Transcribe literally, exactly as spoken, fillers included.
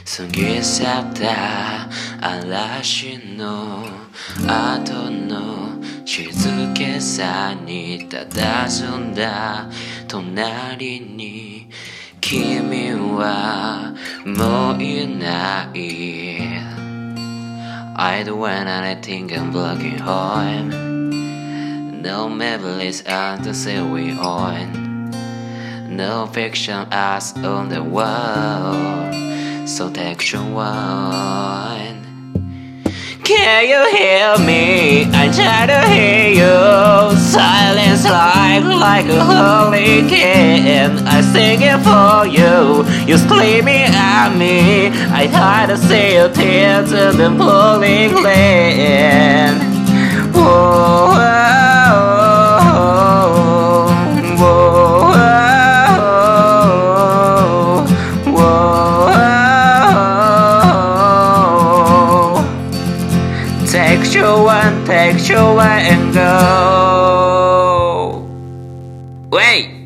過ぎ去った嵐の後の静けさに佇んだ隣に君はもういない I don't wanna let think I'm blocking home No memories are to say we on No fiction us on the world So take your one Can you hear me? I try to hear you Silence like, like a hurricane I sing it for you You screaming at me I try to see your tears in the pouring rain Whoa, whoa, whoa, whoa. Take your one, take your one and go. Wait!